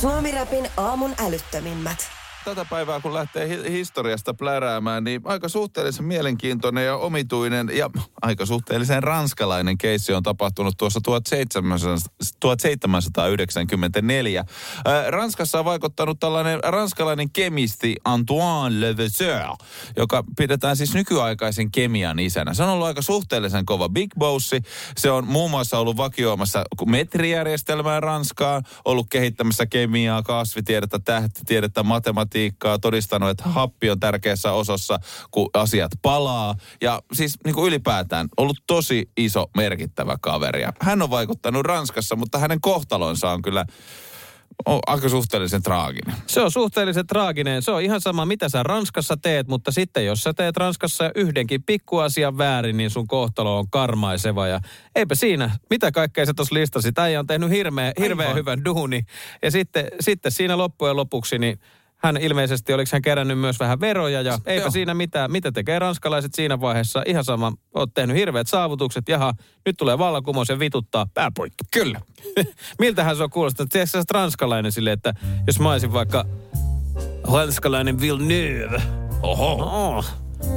Suomi-räpin aamun älyttömimmät. Tätä päivää, kun lähtee historiasta pläräämään, niin aika suhteellisen mielenkiintoinen ja omituinen ja aika suhteellisen ranskalainen keissi on tapahtunut tuossa 1794. Ranskassa on vaikuttanut tällainen ranskalainen kemisti Antoine Lavoisier, joka pidetään siis nykyaikaisen kemian isänä. Se on ollut aika suhteellisen kova big bossi. Se on muun muassa ollut vakioimassa metrijärjestelmää Ranskaan, ollut kehittämässä kemiaa, kasvitiedettä, tähtitiedettä, matematiikkaa, todistanut, että happi on tärkeässä osassa, kun asiat palaa. Ja siis niin kuin ylipäätään ollut tosi iso, merkittävä kaveri. Hän on vaikuttanut Ranskassa, mutta hänen kohtalonsa on kyllä aika suhteellisen traaginen. Se on suhteellisen traaginen. Se on ihan sama, mitä sä Ranskassa teet, mutta sitten jos sä teet Ranskassa yhdenkin pikkuasian väärin, niin sun kohtalo on karmaiseva. Ja eipä siinä, mitä kaikkea sä tuossa listasit. Äijä on tehnyt hirveän hyvän duuni. Ja sitten siinä loppujen lopuksi, niin hän ilmeisesti, oliko hän kerännyt myös vähän veroja ja eipä siinä mitään. Mitä tekee ranskalaiset siinä vaiheessa? Ihan sama, oot tehnyt hirveät saavutukset. Jaha, nyt tulee vallankumous ja vituttaa pääpoikki. Kyllä. Miltähän se on kuulostaa? Tiedätkö sä ranskalainen silleen, että jos mä olisin vaikka ranskalainen Villeneuve. Oho.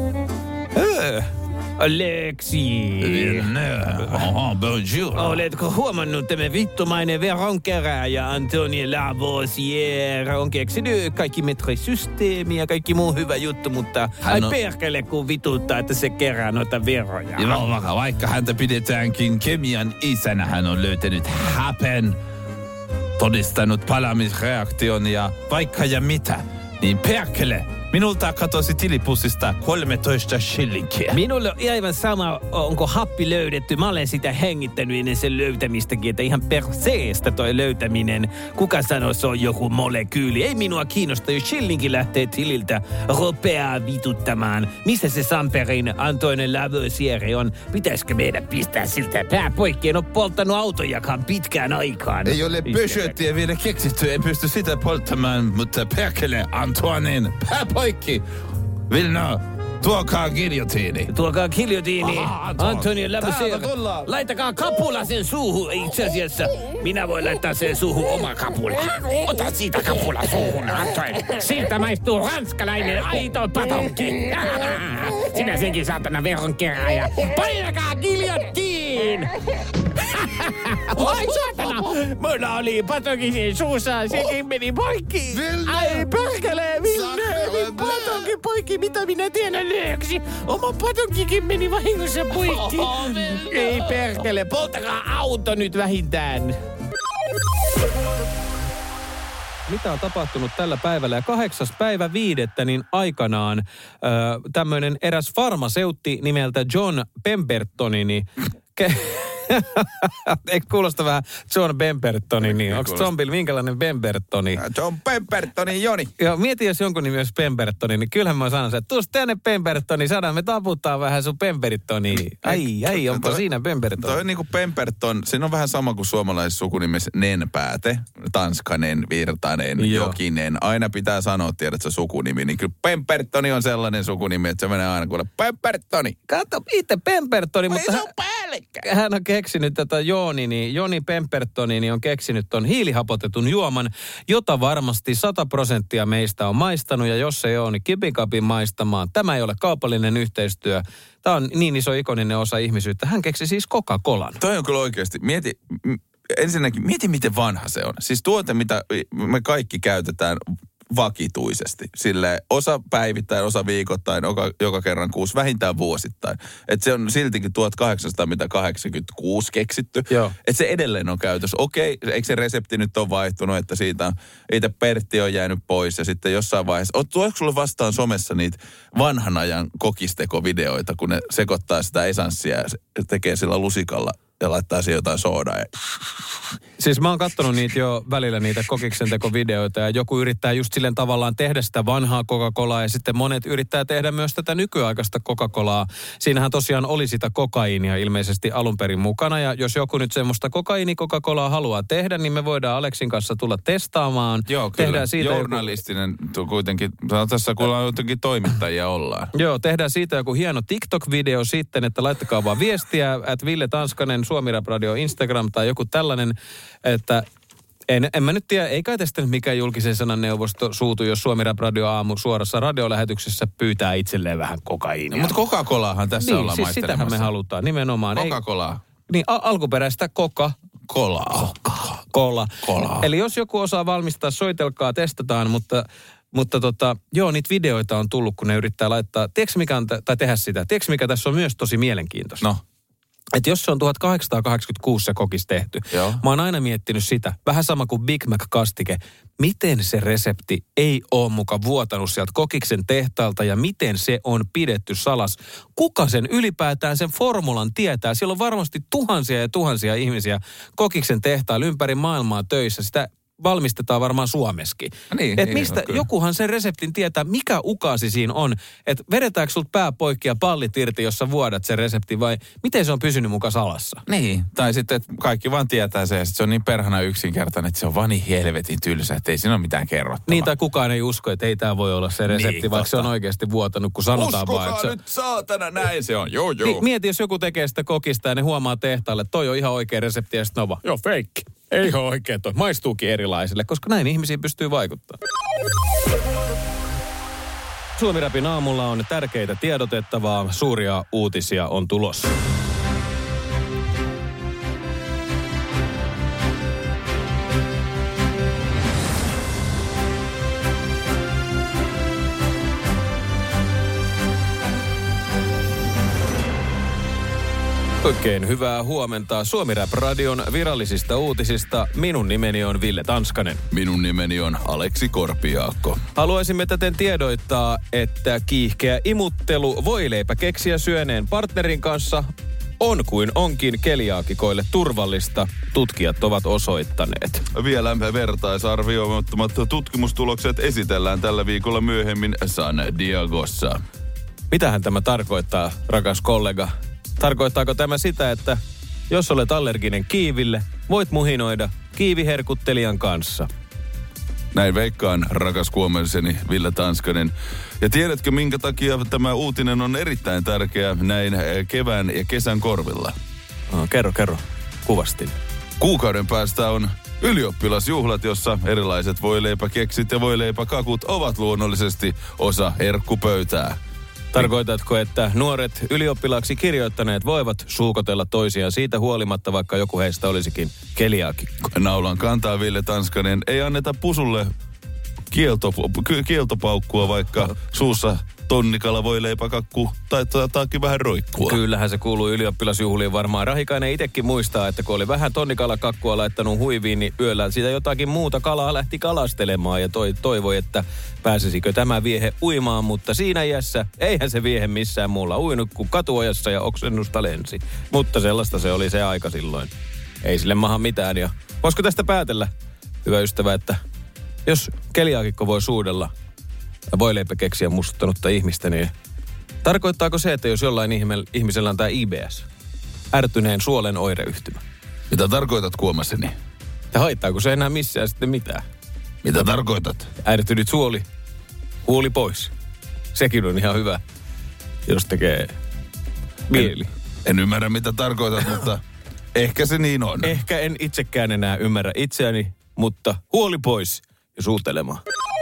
Alexi. Bonjour. Oletko huomannut tämä vittumainen veronkerääjä Antoine Lavoisier on keksinyt kaikki metrisysteemi ja kaikki muu hyvä juttu, mutta perkele kun vituttaa, että se kerää noita veroja. Joo, vaikka häntä pidetäänkin kemian isänä, hän on löytänyt hapen, todistanut palamisreaktion ja vaikka ja mitä, niin perkele. Minulta katosi tilipussista 13 shillinkiä. Minulle on aivan sama, onko happi löydetty. Mä olen sitä hengittänyt ennen sen löytämistäkin, että ihan perseestä toi löytäminen. Kuka sanoo, se on joku molekyyli? Ei minua kiinnosta, jos shillinki lähtee tililtä ropeaa vituttamaan. Missä se Samperin Antoine Lavoisier on? Pitäisikö meidän pistää siltä pää poikki? En ole polttanut autojakaan pitkään aikaan. Ei ole pösöttiä vielä keksitty, en pysty sitä polttamaan, mutta perkele Antoinen poikki. Vilna, tuokaa giljotiini. Tuokaa giljotiini. Antoine Lavoisier. Laitakaa kapula sen suuhun itse asiassa. Minä voin laittaa sen suuhun oma kapula. Ota siitä kapula suuhun, Antoine. Siltä maistuu ranskalainen aito patonki. Sinä senkin saatana veronkerääjä. Painakaa giljotiin! Ai saatana! Mulla oli patonki suussa, sekin meni poikki. Ai perkele, Villeneuve, patonki poikki, mitä minä tiedän lyöksi? Oma patonkikin meni vahingossa poikki. Ei perkele, poltakaa auto nyt vähintään. Mitä on tapahtunut tällä päivällä? Ja 8.5. niin aikanaan tämmöinen eräs farmaseutti nimeltä John Pembertoni, niin eikö kuulosta vähän John Pembertoni, niin onko zombilla minkälainen Pembertoni? John Pembertoni, Joni. Joo, mieti jos jonkun nimi olisi Pembertoni, niin kyllähän mä sanon sen, että tuus tänne Pembertoni, saadaan me taputtaa vähän sun Pembertoni. Ai, onpa siinä Pembertoni. Toi on niinku Pemberton, siinä on vähän sama kuin suomalaisessa sukunimessä Nenpääte, Tanskanen, Virtanen, Jokinen. Aina pitää sanoa, tiedät sä sukunimi, niin kyllä Pembertoni on sellainen sukunimi, että se menee aina kuule Pembertoni. Kato, itse Pembertoni, mutta hän on keksinyt tätä Joni Pembertoni niin on keksinyt ton hiilihapotetun juoman, jota varmasti 100% meistä on maistanut, ja jos ei ole, niin kipikapin maistamaan. Tämä ei ole kaupallinen yhteistyö. Tämä on niin iso ikoninen osa ihmisyyttä. Hän keksi siis Coca-Colan. Toi on kyllä oikeasti. Mieti miten vanha se on. Siis tuote, mitä me kaikki käytetään vakituisesti. Silleen osa päivittäin, osa viikoittain, joka kerran kuusi, vähintään vuosittain. Että se on siltikin 1886 keksitty. Että se edelleen on käytössä. Okei, eikö se resepti nyt ole vaihtunut, että siitä itse Pertti on jäänyt pois ja sitten jossain vaiheessa. Tuoiko sulle vastaan somessa niitä vanhan ajan kokistekovideoita, kun ne sekoittaa sitä esanssia ja tekee sillä lusikalla ja laittaa siihen jotain soodaa. Siis mä oon kattonut niitä jo välillä, niitä kokiksentekovideoita, ja joku yrittää just silleen tavallaan tehdä sitä vanhaa Coca-Colaa, ja sitten monet yrittää tehdä myös tätä nykyaikaista Coca-Colaa. Siinähän tosiaan oli sitä kokaiinia ilmeisesti alun perin mukana, ja jos joku nyt semmoista kokaiini-Coca-Colaa haluaa tehdä, niin me voidaan Aleksin kanssa tulla testaamaan. Joo, kyllä. Tehdään siitä journalistinen kuitenkin, tässä kun jotenkin toimittajia ollaan. Joo, tehdään siitä joku hieno TikTok-video sitten, että laittakaa vaan viestiä, @Ville Tanskanen, Suomi Rap Radio, Instagram tai joku tällainen, että En mä nyt tiedä, ei kai tästä nyt mikään julkisen sanan neuvosto suutu, jos Suomi Rap Radio aamu suorassa radiolähetyksessä pyytää itselleen vähän kokaiinia. Mutta Coca-Colaahan tässä niin, ollaan siis maistelemassa. sitähän me halutaan, nimenomaan. Coca-Colaa. Niin, alkuperäistä Cola. Eli jos joku osaa valmistaa, soitelkaa, testataan, mutta joo, niitä videoita on tullut, kun ne yrittää laittaa, tehdä sitä. Tiedätkö mikä tässä on myös tosi mielenkiintoista? No. Että jos se on 1886 se kokis tehty, Joo. mä oon aina miettinyt sitä, vähän sama kuin Big Mac-kastike, miten se resepti ei ole muka vuotanut sieltä kokiksen tehtaalta ja miten se on pidetty salas. Kuka sen ylipäätään sen formulan tietää? Siellä on varmasti tuhansia ja tuhansia ihmisiä kokiksen tehtailla ympäri maailmaa töissä. Sitä valmistetaan varmaan Suomessakin. Niin, mistä jokuhan sen reseptin tietää, mikä ukaasi siinä on. Että vedetäänkö sulta pää poikki ja pallit irti, jos sä vuodat sen reseptin vai miten se on pysynyt muka salassa? Niin, tai sitten että kaikki vaan tietää se ja sit se on niin perhana yksinkertainen, että se on vaan niin helvetin tylsä, että ei siinä ole mitään kerrottavaa. Niin, tai kukaan ei usko, että ei tämä voi olla se resepti, niin, vaikka se on oikeasti vuotanut, kun sanotaan uskokaa vaan, että nyt saatana, näin se on, joo. Niin, mieti, jos joku tekee sitä kokista ja ne huomaa tehtaalle, että toi on ihan oikea resepti ja sitten on vaan, joo, feikki. Ei ole oikein toi. Maistuukin erilaisille, koska näin ihmisiin pystyy vaikuttamaan. Suomi Rapin aamulla on tärkeitä tiedotettavaa. Suuria uutisia on tulossa. Oikein hyvää huomenta Suomi Rap Radion virallisista uutisista. Minun nimeni on Ville Tanskanen. Minun nimeni on Aleksi Korpiaakko. Haluaisimme täten tiedoittaa, että kiihkeä imuttelu voileipäkeksiä syöneen partnerin kanssa on kuin onkin keliaakikoille turvallista, tutkijat ovat osoittaneet. Vielä vertaisarvioimattomat tutkimustulokset esitellään tällä viikolla myöhemmin San Diegossa. Mitähän tämä tarkoittaa, rakas kollega? Tarkoittaako tämä sitä, että jos olet allerginen kiiville, voit muhinoida kiiviherkuttelijan kanssa? Näin veikkaan, rakas kuomelseni Ville Tanskanen. Ja tiedätkö, minkä takia tämä uutinen on erittäin tärkeä näin kevään ja kesän korvilla? Kerro. Kuvastin. Kuukauden päästä on ylioppilasjuhlat, jossa erilaiset voileipäkeksit ja voileipäkakut ovat luonnollisesti osa herkkupöytää. Tarkoitatko, että nuoret ylioppilaaksi kirjoittaneet voivat suukotella toisiaan siitä huolimatta, vaikka joku heistä olisikin keliaakikko? Naulan kantaa Ville Tanskanen. Ei anneta pusulle kieltopaukkua, vaikka suussa tonnikala voileipäkakku tai taakki vähän roikkua. Kyllähän se kuuluu ylioppilasjuhliin varmaan. Rahikainen itsekin muistaa, että kun oli vähän tonnikalakakkua laittanut huiviin, niin yöllä siitä jotakin muuta kalaa lähti kalastelemaan ja toivoi, että pääsisikö tämä viehe uimaan, mutta siinä iässä eihän se viehe missään muulla uinut kuin katuojassa ja oksennusta lensi. Mutta sellaista se oli se aika silloin. Ei sille maha mitään ja voisiko tästä päätellä, hyvä ystävä, että jos keliaakikko voi suudella ja voileipäkeksiä mustuttanutta ihmistä, niin tarkoittaako se, että jos jollain ihmisellä on tämä IBS, ärtyneen suolen oireyhtymä? Mitä tarkoitat, kuomaseni? Ja haittaako se enää missään sitten mitään? Mitä tarkoitat? Ärtynyt suoli, huuli pois. Sekin on ihan hyvä, jos tekee mieli. En ymmärrä, mitä tarkoitat, mutta ehkä se niin on. Ehkä en itsekään enää ymmärrä itseäni, mutta huoli pois ja suutelemaan.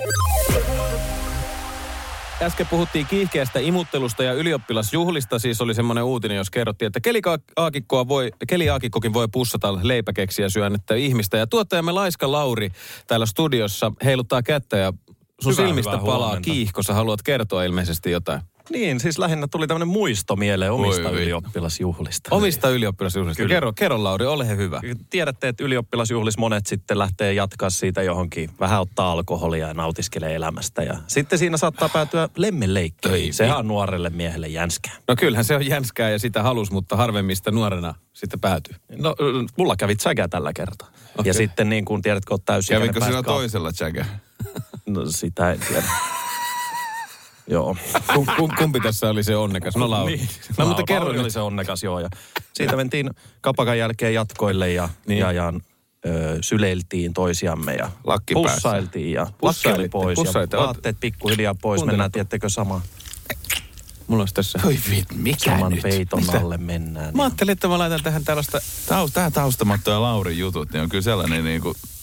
Äsken puhuttiin kiihkeästä imuttelusta ja ylioppilasjuhlista. Siis oli semmoinen uutinen, jos kerrottiin, että keliaakikkokin voi pussata leipäkeksiä syönnettä ihmistä. Ja tuottajamme Laiska Lauri täällä studiossa heiluttaa kättä ja sun silmistä palaa kiihko. Sä haluat kertoa ilmeisesti jotain. Niin, siis lähinnä tuli tämmöinen muisto mieleen omista ylioppilasjuhlista. Omista ylioppilasjuhlista. Kerro Lauri, ole hyvä. Tiedätte, että ylioppilasjuhlissa monet sitten lähtee jatkaa siitä johonkin, vähän ottaa alkoholia ja nautiskelee elämästä. Ja sitten siinä saattaa päätyä lemmenleikkiin. Sehän on nuorelle miehelle jänskää. No kyllähän se on jänskää ja sitä halus, mutta harvemmista nuorena sitten päätyy. No, mulla kävi tsägä tällä kertaa. Okay. Ja sitten niin kuin tiedätkö, oot täysikäinen. Kävikö sinä toisella tsägä? No sitä en tiedä. Joo. Kumpi tässä oli se onnekas? No Lauri. Niin. No mutta kerro oli se onnekas, joo. Ja siitä mentiin kapakan jälkeen jatkoille ja syleiltiin toisiamme ja pussailtiin ja lakki oli pois ja vaatteet pikkuhiljaa pois. Mennään, tiettekö sama? Mulla olisi tässä. Oi mikä saman nyt? peiton alle mennään. Mä ajattelin, että mä laitan tähän tällaista. Tää taustamatto ja Laurin jutut, niin on kyllä sellainen niin kuin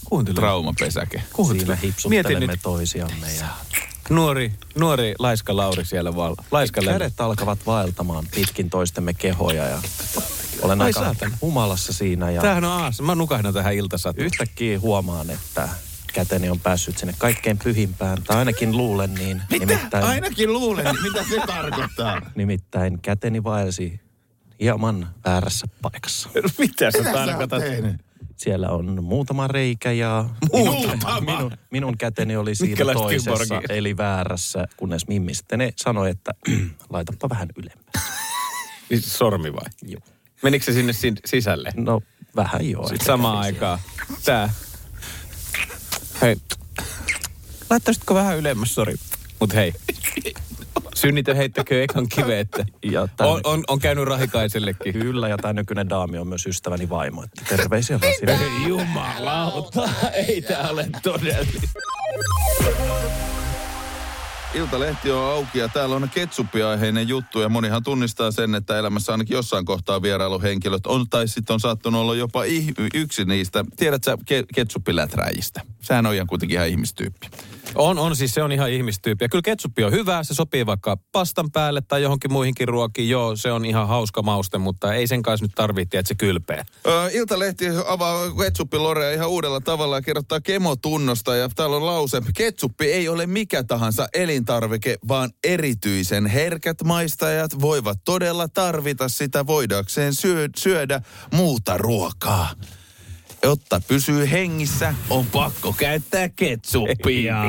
traumapesäke. Siinä hipsuttelemme toisiamme. Ja Nuori laiska Lauri siellä vaan. Kädet alkavat vaeltamaan pitkin toistemme kehoja ja olen aika humalassa siinä. Ja tämähän on aas. Mä nukahdan tähän iltasatuun. Yhtäkkiä huomaan, että käteni on päässyt sinne kaikkein pyhimpään. Tai ainakin luulen niin. Mitä? Nimittäin, ainakin luulen. Mitä se tarkoittaa? Nimittäin käteni vaelsi hieman väärässä paikassa. Mitä sä tarkoitat? Siellä on muutama reikä ja minun käteni oli siinä toisessa, eli väärässä, kunnes Mimmi sitten sanoi, että laitapa vähän ylempää. Sormi vai? Joo. Menikö se sinne sisälle? No vähän joo. Sitten samaan aikaan. Tää. Hei. Laittaisitko vähän ylemmäs, sori. Mut hei. Synnitön heittäkö ekan kiveettä. On käynyt Rahikaisellekin. Kyllä, ja tämä nykyinen daami on myös ystäväni vaimo. Että terveisiä vaan sinne. Jumalauta, ei tää ole todellista. Iltalehti on auki ja täällä on ketsuppiaiheinen juttu ja monihan tunnistaa sen, että elämässä ainakin jossain kohtaa vierailuhenkilöt on tai sitten on saattanut olla jopa yksi niistä. Tiedätkö sä ketsuppiläträjistä? Sehän on ihan kuitenkin ihan ihmistyyppi. On siis se on ihan ihmistyyppi. Ja kyllä ketsuppi on hyvä, se sopii vaikka pastan päälle tai johonkin muihinkin ruokiin. Joo, se on ihan hauska mauste, mutta ei sen kanssa nyt tarvitse, että se kylpeä. Iltalehti avaa ketsuppilorea ihan uudella tavalla ja kerrottaa kemotunnosta. Ja täällä on lause, ketsuppi ei ole mikä tahansa elintarvike, vaan erityisen herkät maistajat voivat todella tarvita sitä voidakseen syödä muuta ruokaa. Jotta pysyy hengissä, on pakko käyttää ketsuppia.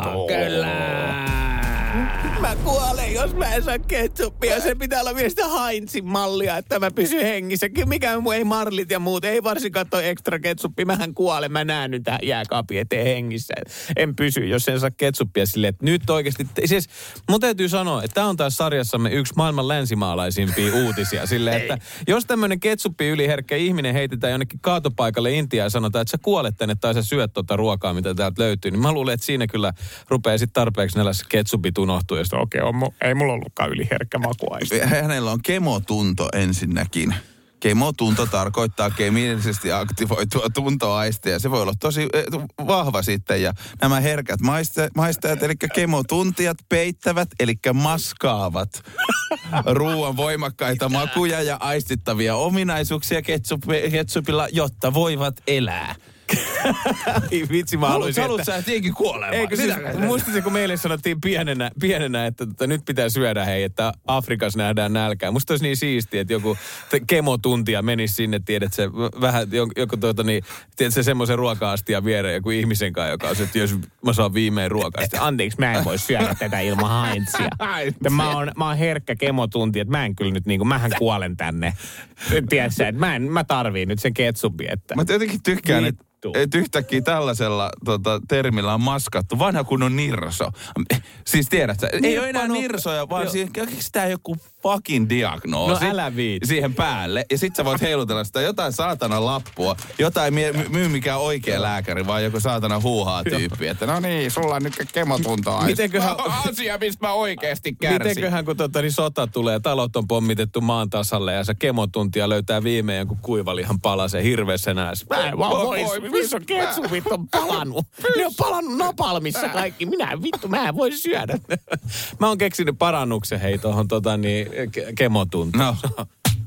Kyllä. Mä kuolen, jos mä en saa ketsuppia. Se pitää olla vielä sitä Heinzin mallia, että mä pysyn hengissä. Mikään ei marlit ja muut. Ei varsinkaan toi ekstra ketsuppi. Mähän kuolen. Mä näen nyt tähän jääkaapin eteen hengissä. En pysy, jos en saa ketsuppia silleen. Että nyt oikeasti... Siis mun täytyy sanoa, että tää on taas sarjassamme yksi maailman länsimaalaisimpia uutisia. Silleen, että jos tämmönen ketsuppi yliherkkä ihminen heitetään jonnekin kaatopaikalle Intiaan ja sanotaan, että sä kuolet tänne tai sä syöt tuota ruokaa, mitä täältä löytyy, niin mä luulen, että siinä kyllä rupeaa sitten tarpeeksi näillä ketsupit unohtuu. Ja sitten ei mulla ollutkaan yliherkkä makuaisti. Hänellä on kemotunto ensinnäkin. Kemotunto tarkoittaa kemiallisesti aktivoitua tuntoaistia. Se voi olla tosi vahva sitten. Ja nämä herkät maistajat, eli kemotuntijat, peittävät, eli maskaavat ruoan voimakkaita makuja ja aistittavia ominaisuuksia ketsupilla, jotta voivat elää. Vitsi, mä haluaisin, haluat sä tietenkin kuolemaan. Eikö siis, muistatko, kun meille sanottiin pienenä että nyt pitää syödä että Afrikassa nähdään nälkää. Musta olisi niin siistiä, että joku kemotuntija menisi sinne, tiedät se vähän joku tiedät se semmoisen ruoka-astian viereen joku ihmisen kanssa, joka on se, että jos mä saan viimein ruokaa. Anteeksi, mä en voi syödä tätä ilman Heinzia. Mä oon herkkä kemotuntija, että mä en kyllä nyt mähän kuolen tänne. Tiedätkö, että mä tarviin nyt sen ketsupin, että... Mä tietenkin tykkään, että yhtäkkiä tällaisella termillä on maskattu. Vanha kunnon nirso. Siis tiedätkö, ei ole enää nirsoja, vaan sitä joku fucking diagnoosi. No älä viit. Siihen päälle. Ja sit sä voit heilutella sitä jotain saatana lappua. Jotain myy mikään oikea lääkäri, vaan joku saatana huuhaa tyyppi. Että no niin, sulla on nyt kemotuntoa. Mitenköhän... Asia, mistä mä oikeasti kärsin. Mitenköhän, kun sota tulee, talot on pommitettu maan tasalle ja se kemotuntia löytää viimein jonkun kuivalihan palasen hirveässä näässä. Missä on ketsupit on palannut? Ne on palannut napalmissa kaikki. Mä en voi syödä. Mä oon keksinyt parannuksen tohon kemotuntoon. No.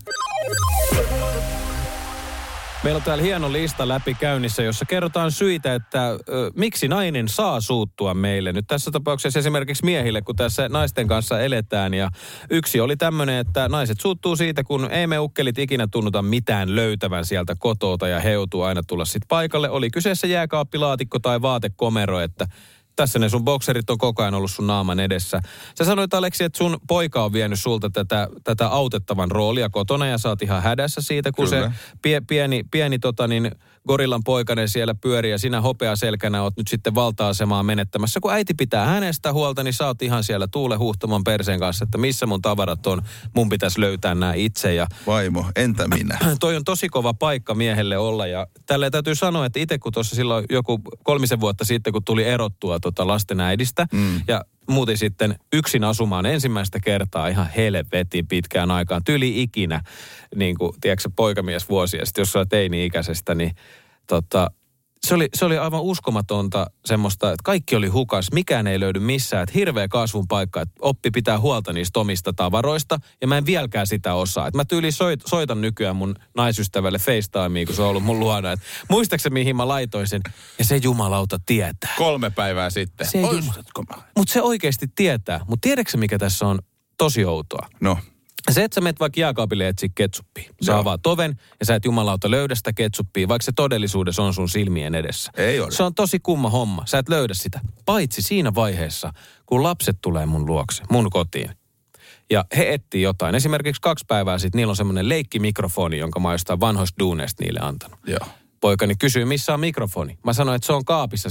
Meillä on täällä hieno lista läpi käynnissä, jossa kerrotaan syitä, että miksi nainen saa suuttua meille. Nyt tässä tapauksessa esimerkiksi miehille, kun tässä naisten kanssa eletään. Ja yksi oli tämmöinen, että naiset suuttuu siitä, kun ei me ukkelit ikinä tunnuta mitään löytävän sieltä kotoota ja he joutuu aina tulla sitten paikalle. Oli kyseessä jääkaappilaatikko tai vaatekomero, että tässä ne sun bokserit on koko ajan ollut sun naaman edessä. Sä sanoit, Aleksi, että sun poika on vienyt sulta tätä autettavan roolia kotona ja sä oot ihan hädässä siitä, kun kyllä. Se pieni gorillan poikainen siellä pyörii ja sinä hopeaselkänä oot nyt sitten valta-asemaa menettämässä. Kun äiti pitää hänestä huolta, niin sä oot ihan siellä tuule huhtoman perseen kanssa, että missä mun tavarat on, mun pitäisi löytää nämä itse. Ja vaimo, entä minä? Toi on tosi kova paikka miehelle olla ja tälleen täytyy sanoa, että itse kun tuossa silloin joku 3 vuotta sitten, kun tuli erottua lasten äidistä ja muutin sitten yksin asumaan ensimmäistä kertaa ihan helvetin pitkään aikaan. Tyyli ikinä, niin kuin, tiedätkö, poikamies vuosia sitten, jos sä olet teini-ikäisestä, niin Se oli aivan uskomatonta semmoista, että kaikki oli hukas, mikään ei löydy missään, että hirveä kasvun paikka, että oppi pitää huolta niistä omista tavaroista, ja mä en vieläkään sitä osaa. Että mä tyyliin soitan nykyään mun naisystävälle FaceTimeen, kun se on ollut mun luona, että muistaaksä mihin mä laitoin sen, ja se jumalauta tietää. 3 päivää sitten. Mutta se oikeasti tietää. Mutta tiedätkö mikä tässä on tosi outoa? No. Se, että sä menet vaikka jääkaapille etsiä ketsuppia. Sä avaat oven ja sä et jumalauta löydä sitä ketsuppia, vaikka se todellisuudessa on sun silmien edessä. Ei ole. Se on tosi kumma homma. Sä et löydä sitä. Paitsi siinä vaiheessa, kun lapset tulee mun luokse, mun kotiin. Ja he etsii jotain. Esimerkiksi 2 päivää sitten niillä on semmoinen leikkimikrofoni, jonka mä oon jostain vanhoista duuneista niille antanut. Joo. Poikani kysyy, missä on mikrofoni. Mä sanoin, että se on kaapissa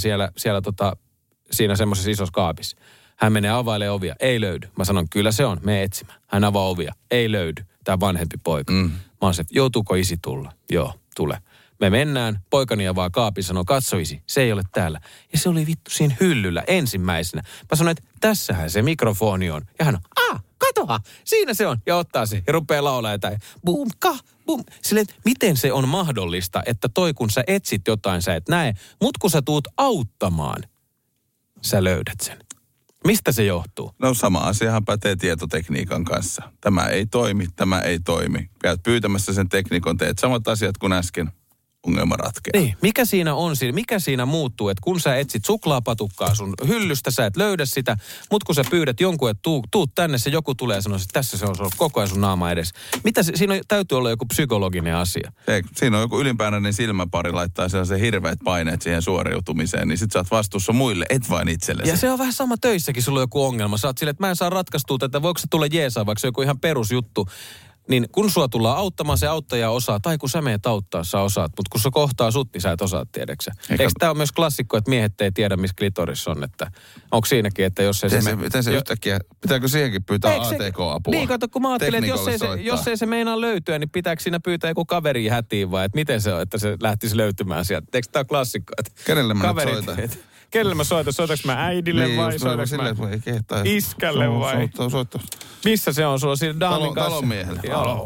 siinä semmoisessa isossa kaapissa. Hän menee availemaan ovia. Ei löydy. Mä sanon, kyllä se on. Mene etsimään. Hän avaa ovia. Ei löydy. Tämä vanhempi poika. Mä oon se, joutuuko isi tulla? Joo, tule. Me mennään. Poikani avaa kaapin, sanoo, katso isi. Se ei ole täällä. Ja se oli vittu siinä hyllyllä ensimmäisenä. Mä sanoin, että tässähän se mikrofoni on. Ja hän on, katoa, siinä se on. Ja ottaa se ja rupeaa laulaa jotain. Boom, boom. Silleen, että miten se on mahdollista, että kun sä etsit jotain, sä et näe. Mut kun sä tuut auttamaan, sä löydät sen. Mistä se johtuu? No sama asiahan pätee tietotekniikan kanssa. Tämä ei toimi. Käyt pyytämässä sen teknikon, teet samat asiat kuin äsken. Ongelma ratkeaa. Niin, mikä siinä muuttuu, että kun sä etsit suklaapatukkaa sun hyllystä, sä et löydä sitä, mutta kun sä pyydät jonkun, että tuut tänne, se joku tulee ja sanoo, että tässä se on koko ajan sun naama edessä. Siinä täytyy olla joku psykologinen asia. Siinä on joku ylimääräinen silmäpari, laittaa sellaisen hirveät paineet siihen suoriutumiseen, niin sit sä oot vastuussa muille, et vain itsellesi. Ja se on vähän sama töissäkin, sulla on joku ongelma. Sä oot silleen, että mä en saa ratkaistua tätä, voiko se tulla jeesaa, vaikka se on joku ihan perusjuttu. Niin kun sua tullaan auttamaan, se auttaja osaa, tai kun sä meet auttaa, sä osaat. Mutta kun se kohtaa sut, niin sä et osaa, tiedäksä. Eikö tämä ole myös klassikko, että miehet ei tiedä, missä klitoris on, että onko siinäkin, että jos ei miten se yhtäkkiä, pitääkö siihenkin pyytää ATK-apua? Niin, kato, kun mä ajattelin, että jos ei se meinaa löytyä, niin pitääkö siinä pyytää joku kaveri hätiin vai, että miten se on, että se lähtisi löytymään sieltä. Eikö tämä ole klassikko? Että kenelle mä nyt soitan? Kenelle mä soitan? Soitaks mä äidille niin, vai soitaks mä iskälle vai? Soittaa. Missä se on? Sulla on siinä daamin kanssa. Talonmiehelle.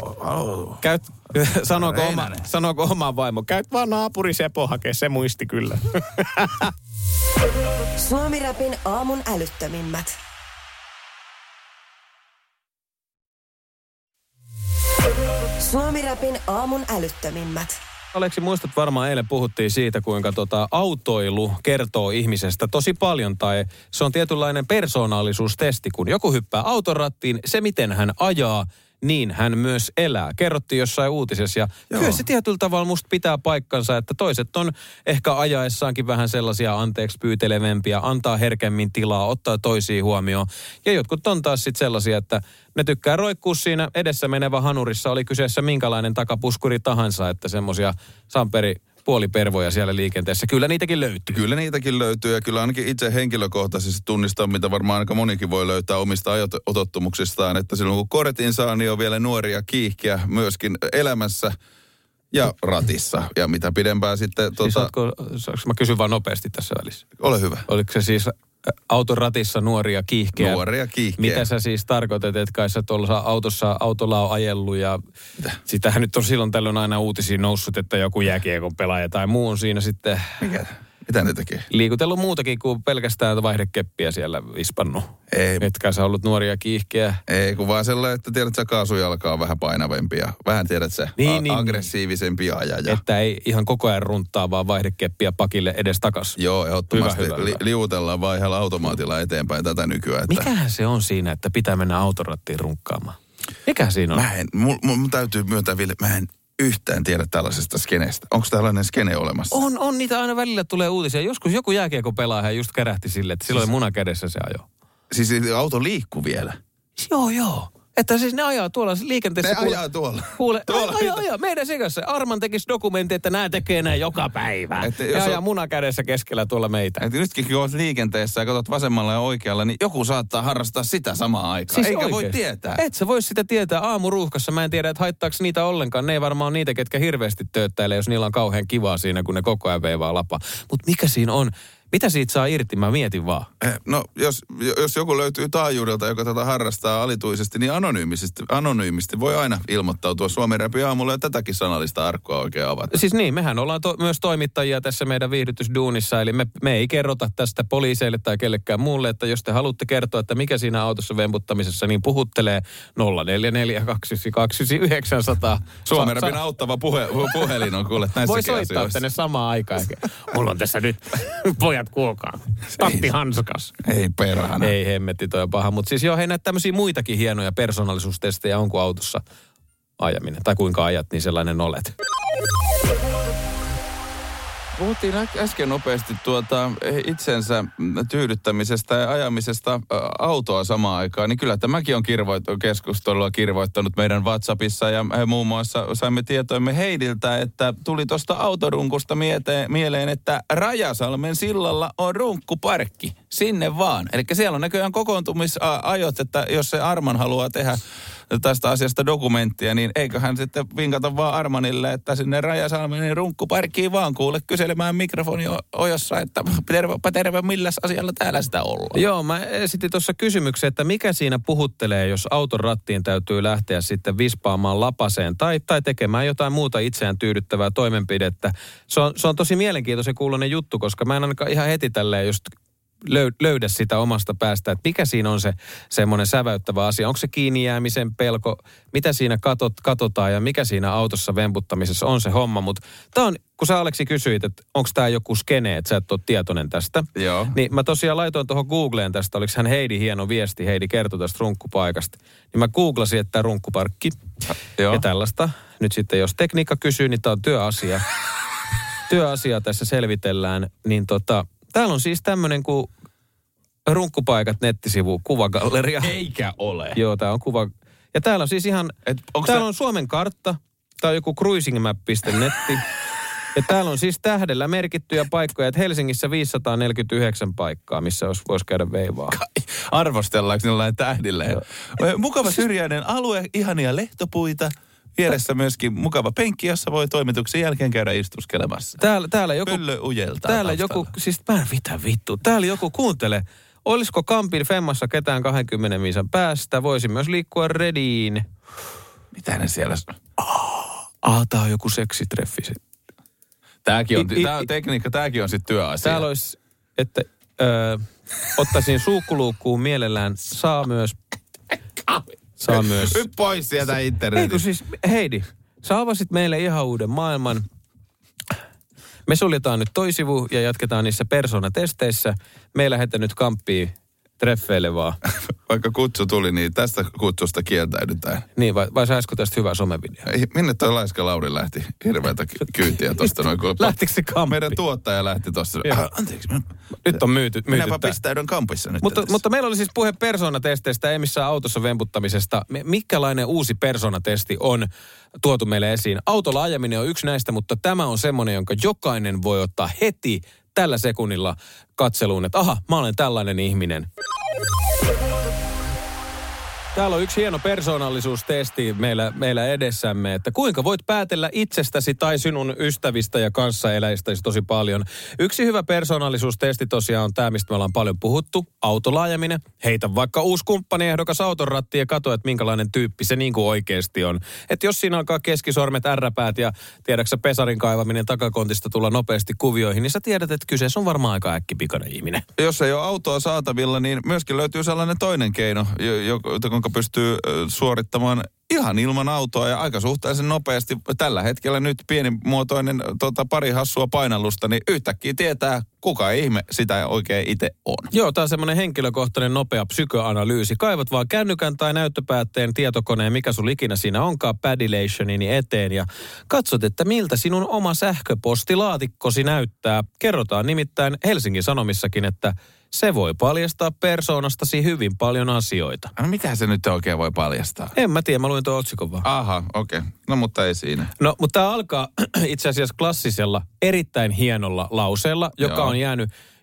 Sanooko oma vaimo? Käyt vaan naapuri Sepo hakee, se muisti kyllä. Suomi-rapin aamun älyttömimmät. Suomi-rapin aamun älyttömimmät. Aleksi, muistat varmaan eilen puhuttiin siitä, kuinka autoilu kertoo ihmisestä tosi paljon, tai se on tietynlainen persoonallisuustesti, kun joku hyppää autorattiin, se miten hän ajaa, niin hän myös elää. Kerrottiin jossain uutisessa ja kyllä se tietyllä tavalla musta pitää paikkansa, että toiset on ehkä ajaessaankin vähän sellaisia anteeksi pyytelevämpiä, antaa herkemmin tilaa, ottaa toisia huomioon. Ja jotkut on taas sitten sellaisia, että ne tykkää roikkua siinä edessä menevä hanurissa, oli kyseessä minkälainen takapuskuri tahansa, että semmoisia Samperi puolipervoja siellä liikenteessä. Kyllä niitäkin löytyy. Kyllä niitäkin löytyy ja kyllä ainakin itse henkilökohtaisesti tunnistaa, mitä varmaan aika monikin voi löytää omista otottumuksistaan, että silloin kun kortin saa, niin on vielä nuoria kiihkeä myöskin elämässä ja ratissa. Ja mitä pidempään sitten... Siis saanko mä kysyn vaan nopeasti tässä välissä? Ole hyvä. Oliko se siis auton ratissa nuoria kiihkeä? Nuoria kiihkeä. Mitä sä siis tarkoitat, että kai sä tuolla autolla on ajellut ja sitähän nyt on silloin tällöin aina uutisiin noussut, että joku jääkiekon pelaaja tai muu on siinä sitten... Mitä ne tekee? Liikutellut muutakin kuin pelkästään vaihdekeppiä siellä ispannut. Ei. Etkä sä ollut nuoria kiihkeä? Ei, kun vaan sellainen, että tiedät sä kaasujalka on vähän painavempi ja vähän tiedät sä aggressiivisempi ajaja. Että ei ihan koko ajan runttaa vaan vaihdekeppiä pakille edes takas. Joo, ehdottomasti. Hyvä. Liuutellaan vaiheella automaatilla eteenpäin tätä nykyään. Että... Mikähän se on siinä, että pitää mennä autorattiin runkkaamaan? Mikä siinä on? Mun täytyy myöntää vielä, mä en yhtään tiedä tällaisesta skeneestä. Onko tällainen skene olemassa? On niitä aina välillä tulee uutisia. Joskus joku jääkiekopelaaja just kärähti sille, että silloin muna kädessä se ajoi. Siis auto liikkuu vielä? Joo. Että siis ne ajaa tuolla liikenteessä. Ne ajaa tuolla. Ajaa. Meidän sekassa. Arman tekisi dokumentti, että nämä tekee näin joka päivä. Ja ajaa muna kädessä keskellä tuolla meitä. Että nytkin kun olet liikenteessä ja katsot vasemmalla ja oikealla, niin joku saattaa harrastaa sitä samaan aikaan. Siis eikä oikein voi tietää. Et sä voi sitä tietää aamuruuhkassa. Mä en tiedä, että haittaako niitä ollenkaan. Ne ei varmaan niitä, ketkä hirveästi tööttäilee, jos niillä on kauhean kivaa siinä, kun ne koko ajan veivaa lapaa. Mutta mikä siinä on? Mitä siitä saa irti? Mä mietin vaan. No, jos joku löytyy taajuudelta, joka tätä harrastaa alituisesti, niin anonyymisti voi aina ilmoittautua Suomen Räpin aamulla ja tätäkin sanallista arkkoa oikein avata. Siis niin, mehän ollaan myös toimittajia tässä meidän viihdytysduunissa, eli me ei kerrota tästä poliiseille tai kellekään muulle, että jos te haluatte kertoa, että mikä siinä autossa vemputtamisessa, niin puhuttelee 0442929900. Suomen Räpin auttava puhelin on kuule näissäkin voi asioissa. soittaa tänne samaan aikaan. Mulla on tässä nyt pojat kuulkaa. Tatti hanskas. Ei perhana. Ei hemmetti, toi on paha. Mutta siis joo, hei näitä tämmöisiä muitakin hienoja persoonallisuustestejä on kuin autossa ajaminen. Tai kuinka ajat, niin sellainen olet. Puhuttiin äsken nopeasti itsensä tyydyttämisestä ja ajamisesta autoa samaan aikaan. Niin kyllä tämäkin on keskustelua kirvoittanut meidän WhatsAppissa. Ja muun muassa saimme tietoimme Heidiltä, että tuli tuosta autorunkusta mieleen, että Rajasalmen sillalla on runkkuparkki. Sinne vaan. Eli siellä on näköjään kokoontumisajot, että jos se Arman haluaa tehdä tästä asiasta dokumenttia, niin eiköhän sitten vinkata vaan Armanille, että sinne Rajasalmen runkkuparkkiin vaan kuule kyselemään mikrofoni ojossa, että terve, milläs asialla täällä sitä ollaan. Joo, mä esitin tuossa kysymyksen, että mikä siinä puhuttelee, jos auton rattiin täytyy lähteä sitten vispaamaan lapaseen tai tekemään jotain muuta itseään tyydyttävää toimenpidettä. Se on tosi mielenkiintoisen kuuloinen juttu, koska mä en ainakaan ihan heti tälleen just löydä sitä omasta päästä, että mikä siinä on se semmoinen säväyttävä asia. Onko se kiinni jäämisen pelko, mitä siinä katsotaan ja mikä siinä autossa vemputtamisessa on se homma. Mutta tämä on, kun sä Aleksi kysyit, että onko tämä joku skene, että sä et ole tietoinen tästä. Joo. Niin mä tosiaan laitoin tuohon Googleen tästä, oliko hän Heidi hieno viesti, Heidi kertoi tästä runkkupaikasta. Niin mä googlasin, että runkkuparkki ja tällaista. Nyt sitten jos tekniikka kysyy, niin tämä on työasia. Työasia tässä selvitellään, niin täällä on siis tämmöinen kuin runkkupaikat nettisivu, kuvagalleria. Eikä ole. Joo, tää on kuva. Ja täällä on siis ihan, täällä on Suomen kartta, tää on joku cruisingmap.netti. Ja täällä on siis tähdellä merkittyjä paikkoja, että Helsingissä 549 paikkaa, missä voisi käydä veivaa. Arvostellaanko jollain tähdillä? Mukava syrjäinen alue, ihania lehtopuita. Vieressä myöskin mukava penkki, jossa voi toimituksen jälkeen käydä istuskelemassa. Täällä joku... Pöllö ujeltaa täällä taustalla. joku, siis mä vittu. Täällä joku, kuuntele. Olisiko Kampin Femmassa ketään 20 miisan päästä? Voisi myös liikkua Rediin. Mitä ne siellä... Tää on joku seksitreffi. Tääkin on, tekniikka, tääkin on sitten työasia. Täällä olisi, että ottaisin suukkuluukkuun mielellään, saa myös... Nyt pois sieltä internetistä. Eikö siis, Heidi, sä avasit meille ihan uuden maailman. Me suljetaan nyt toi sivu ja jatketaan niissä persoonatesteissä. Me ei lähetä nyt Kamppiin treffeille vaan. Vaikka kutsu tuli, niin tästä kutsusta kieltäydytään. Niin, vai saisiko tästä hyvä somevideo? Minne toi Laiska Lauri lähti hirveätä kyytiä tosta noin? Lähtikö se Kamppiin? Meidän tuottaja lähti tossa. Anteeksi. Nyt on myyty. Minäpä pistäydyn Kampissa nyt. Mutta meillä oli siis puhe persoonatesteistä, ei missään autossa vemputtamisesta. Mikälainen uusi persoonatesti on tuotu meille esiin? Autolla ajaminen on yksi näistä, mutta tämä on semmoinen, jonka jokainen voi ottaa heti tällä sekunnilla katseluun, että aha, mä olen tällainen ihminen. Täällä on yksi hieno persoonallisuustesti meillä edessämme, että kuinka voit päätellä itsestäsi tai sinun ystävistä ja kanssaeläjistäsi tosi paljon. Yksi hyvä persoonallisuustesti tosiaan on tämä, mistä me ollaan paljon puhuttu, autolaajaminen. Heitä vaikka uusi kumppaniehdokas auton rattiin ja katso, että minkälainen tyyppi se niin kuin oikeasti on. Että jos siinä alkaa keskisormet, ärräpäät ja tiedäksä pesarin kaivaminen takakontista tulla nopeasti kuvioihin, niin sä tiedät, että kyseessä on varmaan aika äkkipikainen ihminen. Jos ei ole autoa saatavilla, niin myöskin löytyy sellainen toinen keino, jonka pystyy suorittamaan ihan ilman autoa ja aika suhteellisen nopeasti. Tällä hetkellä nyt pienimuotoinen pari hassua painallusta, niin yhtäkkiä tietää, kuka ihme sitä oikein itse on. Joo, tämä on semmoinen henkilökohtainen nopea psykoanalyysi. Kaivat vaan kännykän tai näyttöpäätteen tietokoneen, mikä sun ikinä siinä onkaan, Padilationini eteen ja katsot, että miltä sinun oma sähköpostilaatikkosi näyttää. Kerrotaan nimittäin Helsingin Sanomissakin, että se voi paljastaa persoonastasi hyvin paljon asioita. No mitä se nyt oikein voi paljastaa? En mä tiedä, mä luin tuon otsikon vaan. Aha, okei. No mutta ei siinä. No, mutta tämä alkaa itse asiassa klassisella, erittäin hienolla lauseella, joka on jäänyt, jos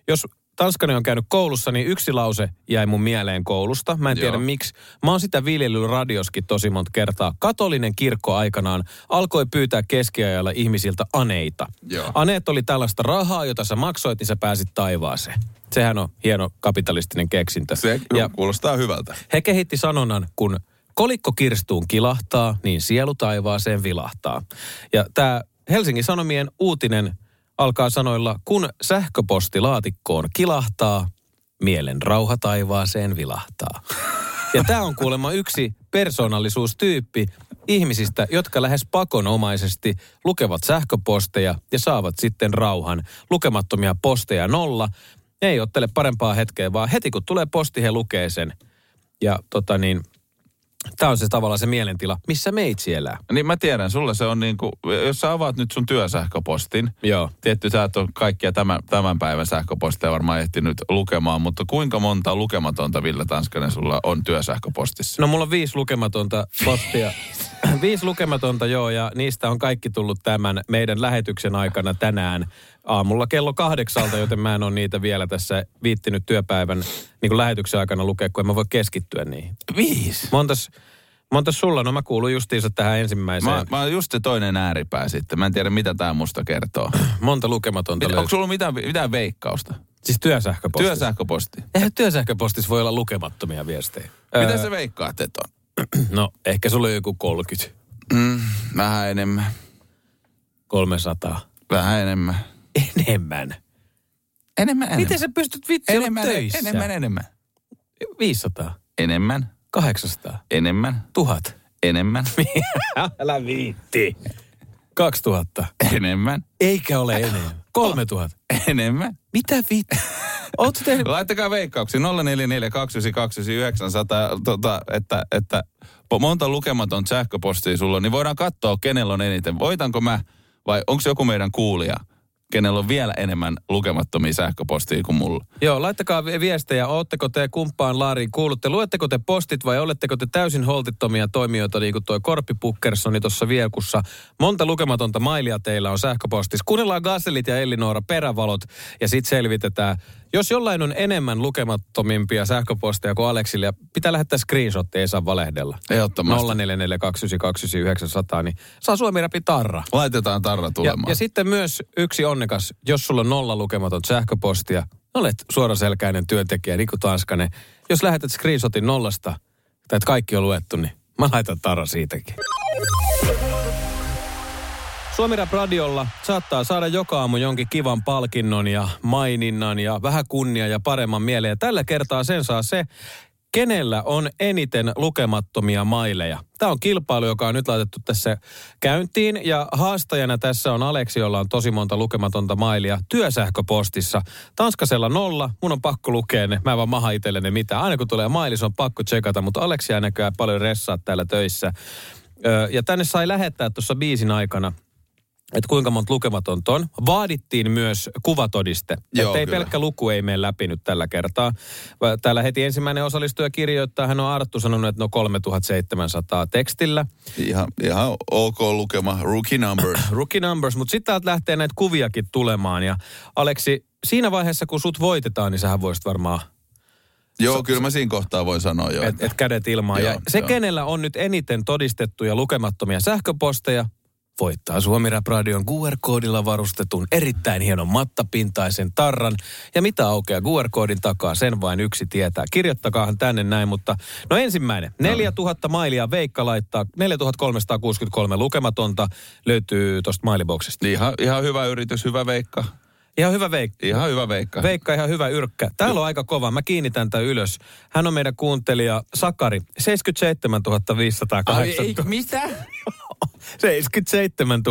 Tanskanen on käynyt koulussa, niin yksi lause jäi mun mieleen koulusta. Mä en tiedä miksi. Mä oon sitä viljellyt radioskin tosi monta kertaa. Katolinen kirkko aikanaan alkoi pyytää keskiajalla ihmisiltä aneita. Joo. Aneet oli tällaista rahaa, jota sä maksoit, niin sä pääsit taivaaseen. Sehän on hieno kapitalistinen keksintö. Se kuulostaa hyvältä. He kehitti sanonnan, kun kolikko kirstuun kilahtaa, niin sielu taivaaseen vilahtaa. Ja tämä Helsingin Sanomien uutinen alkaa sanoilla, kun sähköpostilaatikkoon kilahtaa, mielen rauha taivaaseen vilahtaa. Ja tämä on kuulemma yksi persoonallisuustyyppi ihmisistä, jotka lähes pakonomaisesti lukevat sähköposteja ja saavat sitten rauhan. Lukemattomia posteja 0. Ei ottele parempaa hetkeä, vaan heti kun tulee posti, he lukee sen. Ja tämä on se tavallaan se mielentila, missä meitsi elää. Niin mä tiedän, sulla se on niin kuin, jos sä avaat nyt sun työsähköpostin. Joo. Tietty sä et ole kaikkia tämän päivän sähköposteja varmaan ehtinyt lukemaan, mutta kuinka monta lukematonta, Ville Tanskanen, sulla on työsähköpostissa? No mulla on 5 lukematonta postia. 5 lukematonta, joo, ja niistä on kaikki tullut tämän meidän lähetyksen aikana tänään aamulla kello 8, joten mä en ole niitä vielä tässä viittinyt työpäivän niin kuin lähetyksen aikana lukea, kun en mä voi keskittyä niihin. 5? Montas sulla? No mä kuulun justiinsa tähän ensimmäiseen. Mä oon just se toinen ääripää sitten. Mä en tiedä, mitä tää musta kertoo. Monta lukematonta löytyy. Onko sulla mitään veikkausta? Siis työsähköposti? Työsähköposti. Eihän työsähköpostissa voi olla lukemattomia viestejä. Mitä sä veikkaat, että on? No, ehkä sulla on joku 30. Vähän enemmän. 300. Vähän enemmän. Enemmän. Miten sä pystyt olla töissä? Enemmän. 500. Enemmän. 800. Enemmän. 1000. Enemmän. Älä viitti. 2000. Enemmän. Eikä ole enemmän. 3000. Enemmän. Mitä viitti? Ootko tehnyt? Laittakaa veikkauksia 04429900, että monta lukematonta sähköpostia sulla on, niin voidaan katsoa, kenellä on eniten. Voitanko mä vai onko joku meidän kuulija, kenellä on vielä enemmän lukemattomia sähköpostia kuin mulla? Joo, laittakaa viestejä. Ootteko te kumppaan laariin kuulutte? Luetteko te postit vai oletteko te täysin holtittomia toimijoita, niin kuin toi Korppi Pukkerssoni tuossa Viekussa? Monta lukematonta mailia teillä on sähköpostissa. Kuunnellaan Gaselit ja Ellinora Perävalot ja sitten selvitetään. Jos jollain on enemmän lukemattomimpia sähköposteja kuin Aleksille, pitää lähettää screenshot, ei saa valehdella. Ehdottomasti. 0442990000, niin saa Suomi-räpi tarra. Laitetaan tarra tulemaan. Ja sitten myös yksi onnekas, jos sulla on 0 lukematonta sähköpostia, olet suoraselkäinen työntekijä, niin kuin Tanskanen. Jos lähetät screenshotin 0, tai että kaikki on luettu, niin mä laitan tarra siitäkin. Suomi-rap radiolla saattaa saada joka aamu jonkin kivan palkinnon ja maininnan ja vähän kunnia ja paremman mieleen. Ja tällä kertaa sen saa se, kenellä on eniten lukemattomia maileja. Tämä on kilpailu, joka on nyt laitettu tässä käyntiin. Ja haastajana tässä on Aleksi, jolla on tosi monta lukematonta mailia työsähköpostissa. Tanskasella 0, mun on pakko lukea ne. Mä en vaan maha itselleni mitään. Aina kun tulee maili, se on pakko tsekata, mutta Aleksi näköjään paljon ressaa täällä töissä. Ja tänne sai lähettää tuossa biisin aikana, että kuinka monta lukematonta on. Vaadittiin myös kuvatodiste. Että ei pelkkä luku ei mene läpi nyt tällä kertaa. Täällä heti ensimmäinen osallistuja kirjoittaa, hän on Arttu sanonut, että 3700 tekstillä. Ihan ok lukema, rookie numbers. Rookie numbers, mutta sitten täältä lähtee näitä kuviakin tulemaan. Ja Aleksi, siinä vaiheessa kun sut voitetaan, niin sähän voisit varmaan... Joo, kyllä mä siinä kohtaa voin sanoa jo. Et kädet ilmaan. Joo, ja se, kenellä on nyt eniten todistettuja lukemattomia sähköposteja, voittaa Suomi Rap Radion QR-koodilla varustetun erittäin hienon mattapintaisen tarran. Ja mitä aukeaa QR-koodin takaa, sen vain yksi tietää. Kirjoittakaahan tänne näin, mutta no ensimmäinen. 4000 mailia Veikka laittaa, 4363 lukematonta löytyy tuosta mailiboksista. Ihan hyvä yritys, hyvä Veikka. Ihan hyvä Veikka. Ihan hyvä Veikka. Veikka, ihan hyvä yrkkä. Täällä on aika kova. Mä kiinnitän tämän ylös. Hän on meidän kuuntelija Sakari. 77 518. Mitä? 77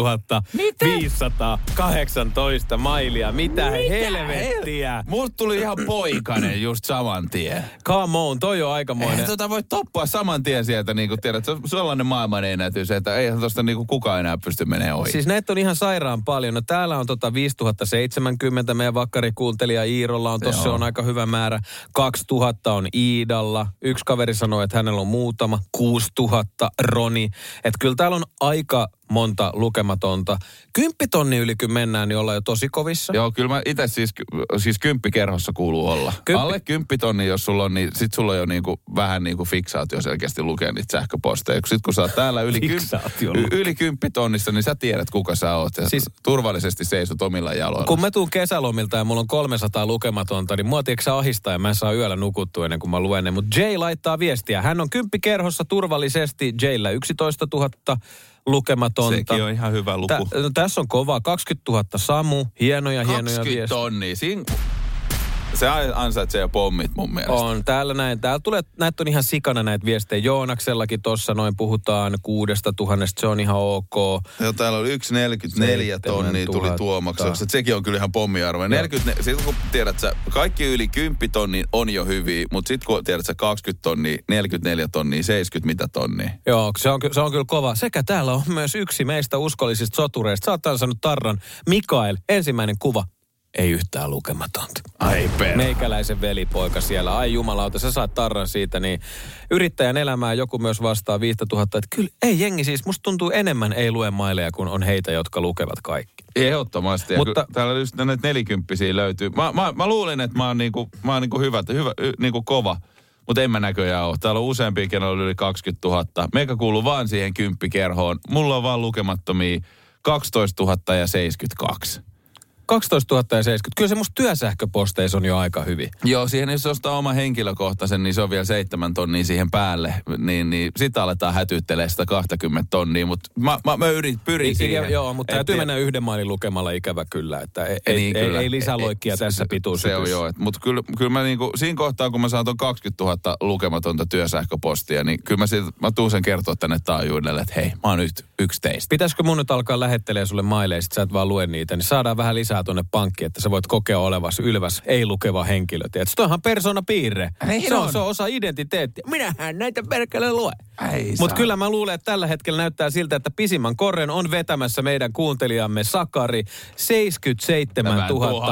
518 mailia. Mitä helvettiä? Musta tuli ihan poikainen just saman tien. Come on, toi on aikamoinen. Ei voi toppaa saman tien sieltä, niin kuin tiedät, se on sellainen maailmanennätys, että eihän tosta niin kuin kukaan enää pysty menemään ohi. Siis näitä on ihan sairaan paljon. No täällä on 5070, meidän vakkarikuuntelija Iirolla on tossa, se on aika hyvä määrä. 2000 on Iidalla. Yksi kaveri sanoi, että hänellä on muutama. 6000 Roni. Että kyllä täällä on aika monta lukematonta. 10 000 yli kun mennään, niin ollaan jo tosi kovissa. Joo, kyllä mä itse siis 10 kerhossa kuuluu olla. Alle 10 000, jos sulla on, niin sit sulla on jo niinku, vähän niinku fiksaatio selkeästi lukea niitä sähköposteja. Sitten kun sä oot täällä yli 10 000, niin sä tiedät, kuka sä oot. Ja siis turvallisesti seisot omilla jaloilla. Kun mä tuun kesälomilta ja mulla on 300 lukematonta, niin mua tiedätkö ahistaa ja mä en saa yöllä nukuttua ennen kuin mä luen ne. Mutta Jay laittaa viestiä. Hän on 10 kerhossa turvallisesti. Jayllä 11 000 lukematonta. Sekin on ihan hyvä luku. Tässä on kovaa. 20 000 Samu. Hienoja viestiä. 20 000. Se ansaitsee jo pommit mun mielestä. On. Täällä tulee, näitä on ihan sikana näitä viestejä. Joonaksellakin tossa noin puhutaan 6 000. Se on ihan ok. Joo, täällä oli 1,44 tonnia tuli Tuomakselta. Sekin on kyllä ihan pommiarvoinen. Sitten kun tiedät sä, kaikki yli 10 tonnia on jo hyviä, mutta sitten kun tiedät sä 20 tonnia, 44 tonnia, 70 mitä tonnia. Joo, se on kyllä kova. Sekä täällä on myös yksi meistä uskollisista sotureista. Sä oot ansainnut Tarran. Mikael, ensimmäinen kuva. Ei yhtään lukematonta. Ai perä. Meikäläisen velipoika siellä. Ai jumalauta, sä saat Tarran siitä, niin yrittäjän elämää joku myös vastaa 5 000. Että kyllä, ei jengi siis, musta tuntuu enemmän ei lue maileja, kun on heitä, jotka lukevat kaikki. Ehdottomasti. Mutta täällä just näitä 40 löytyy. Mä luulin, että mä oon hyvä, niinku kova. Mutta en mä näköjään ole. Täällä on useampia, kenellä oli yli 20 000. Meikä kuuluu vaan siihen 10 kerhoon. Mulla on vaan lukemattomia 12 000 ja 72. 12 000 ja 70. Kyllä se musta työsähköposteissa on jo aika hyvin. Joo, siihen jos ostaa oma henkilökohtaisen, niin se on vielä 7 tonnia siihen päälle. Niin sitä aletaan hätyttelee sitä 20 tonnia, mutta mä pyrin siihen. Joo, mutta täytyy mennä yhden mailin lukemalla ikävä kyllä, että ei lisäloikkia tässä pituusyydessä. Se on joo, mutta kyllä mä niinku, siinä kohtaa, kun mä saan ton 20 000 lukematonta työsähköpostia, niin kyllä mä tuun sen kertoa tänne taajuudelle, että hei, mä oon yksi teistä. Pitäisikö mun nyt alkaa lähettelemään sulle maileja, sit sä et vaan lue niitä, niin saadaan vähän lisää tuonne pankkiin, että sä voit kokea olevasi ylväs, ei lukeva henkilö. Tiedätkö? Se onhan persoonapiirre. Se on osa identiteettiä. Minähän näitä perkele lue. Mutta kyllä mä luulen, että tällä hetkellä näyttää siltä, että pisimmän korren on vetämässä meidän kuuntelijamme Sakari 77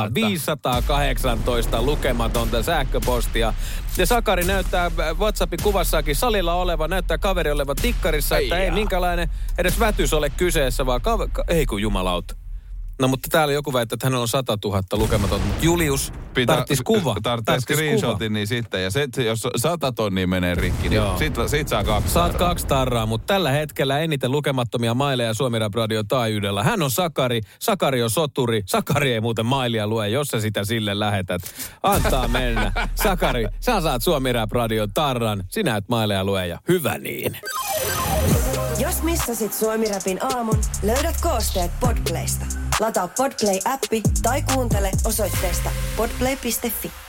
518 lukematonta sähköpostia. Ja Sakari näyttää WhatsAppin kuvassakin salilla oleva, näyttää kaveri oleva tikkarissa, että ei minkälainen edes vätys ole kyseessä, vaan ei kun jumalauta. No mutta täällä joku väittää, että hänellä on 100 000 lukematonta, mutta Julius, tarttis kuva. Tarttis screenshotin, niin sitten. Ja jos 100 tonnia menee rikki, niin sit saa 2 Saat 2 tarraa, mutta tällä hetkellä eniten lukemattomia maileja Suomi Rap Radio taajuudella. Hän on Sakari, Sakari on soturi. Sakari ei muuten mailia lue, jos sä sitä sille lähetät. Antaa mennä. Sakari, sä saat Suomi Rap Radio tarran. Sinä et maileja lue ja hyvä niin. Jos missasit Suomi Rapin aamun, löydät koosteet Podplaysta. Lataa Podplay-appi tai kuuntele osoitteesta podplay.fi.